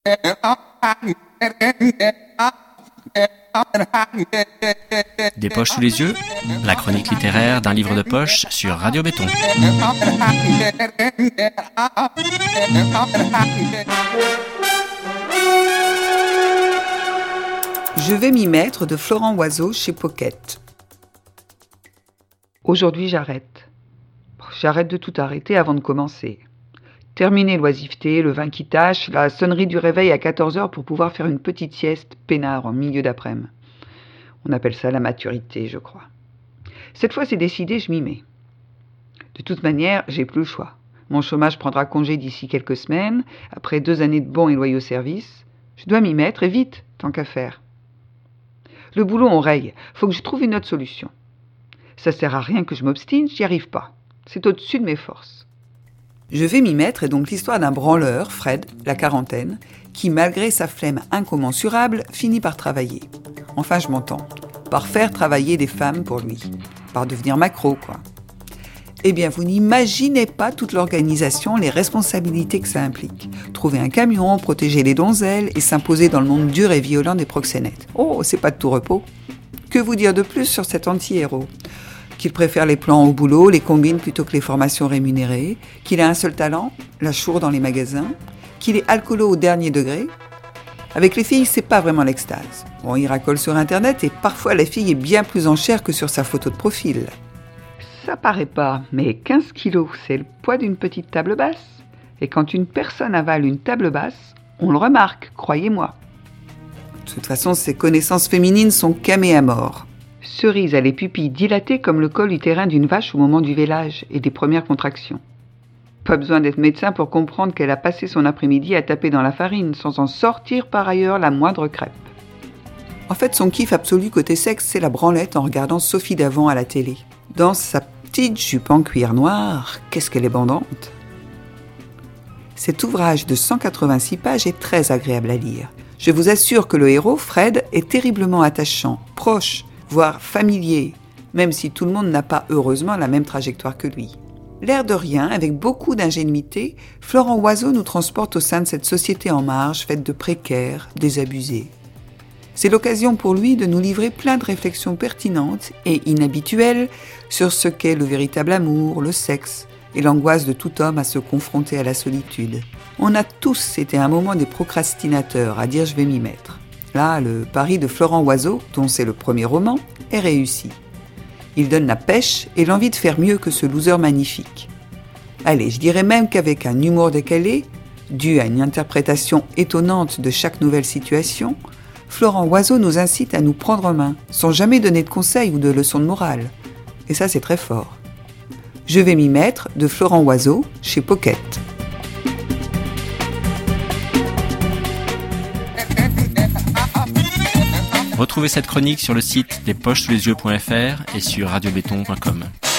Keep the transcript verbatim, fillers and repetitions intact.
Des poches sous les yeux, la chronique littéraire d'un livre de poche sur Radio Béton. Je vais m'y mettre de Florent Oiseau chez Pocket. Aujourd'hui, j'arrête. J'arrête de tout arrêter avant de commencer. Terminer l'oisiveté, le vin qui tâche, la sonnerie du réveil à quatorze heures pour pouvoir faire une petite sieste peinard en milieu d'après-midi. On appelle ça la maturité, je crois. Cette fois, c'est décidé, je m'y mets. De toute manière, j'ai plus le choix. Mon chômage prendra congé d'ici quelques semaines, après deux années de bons et loyaux services. Je dois m'y mettre, et vite, tant qu'à faire. Le boulot, on raye. Faut que je trouve une autre solution. Ça sert à rien que je m'obstine, j'y arrive pas. C'est au-dessus de mes forces. Je vais m'y mettre est donc l'histoire d'un branleur, Fred, la quarantaine, qui, malgré sa flemme incommensurable, finit par travailler. Enfin, je m'entends. Par faire travailler des femmes pour lui. Par devenir macro, quoi. Eh bien, vous n'imaginez pas toute l'organisation, les responsabilités que ça implique. Trouver un camion, protéger les donzelles et s'imposer dans le monde dur et violent des proxénètes. Oh, c'est pas de tout repos. Que vous dire de plus sur cet anti-héros ? Qu'il préfère les plans au boulot, les combines plutôt que les formations rémunérées, qu'il a un seul talent, la chour dans les magasins, qu'il est alcoolo au dernier degré. Avec les filles, c'est pas vraiment l'extase. Bon, il racole sur Internet et parfois la fille est bien plus en chair que sur sa photo de profil. Ça paraît pas, mais quinze kilos, c'est le poids d'une petite table basse. Et quand une personne avale une table basse, on le remarque, croyez-moi. De toute façon, ses connaissances féminines sont camées à mort. Cerise a les pupilles dilatées comme le col utérin d'une vache au moment du vélage et des premières contractions. Pas besoin d'être médecin pour comprendre qu'elle a passé son après-midi à taper dans la farine sans en sortir par ailleurs la moindre crêpe. En fait, son kiff absolu côté sexe, c'est la branlette en regardant Sophie Davant à la télé. Dans sa petite jupe en cuir noir, qu'est-ce qu'elle est bandante. Cet ouvrage de cent quatre-vingt-six pages est très agréable à lire. Je vous assure que le héros, Fred, est terriblement attachant, proche, voire familier, même si tout le monde n'a pas heureusement la même trajectoire que lui. L'air de rien, avec beaucoup d'ingénuité, Florent Oiseau nous transporte au sein de cette société en marge, faite de précaires, désabusés. C'est l'occasion pour lui de nous livrer plein de réflexions pertinentes et inhabituelles sur ce qu'est le véritable amour, le sexe et l'angoisse de tout homme à se confronter à la solitude. On a tous été à un moment des procrastinateurs à dire « je vais m'y mettre ». Là, le pari de Florent Oiseau, dont c'est le premier roman, est réussi. Il donne la pêche et l'envie de faire mieux que ce loser magnifique. Allez, je dirais même qu'avec un humour décalé, dû à une interprétation étonnante de chaque nouvelle situation, Florent Oiseau nous incite à nous prendre en main, sans jamais donner de conseils ou de leçons de morale. Et ça, c'est très fort. Je vais m'y mettre de Florent Oiseau chez Pocket. Retrouvez cette chronique sur le site des poches sous les yeux point f r et sur radio béton point com.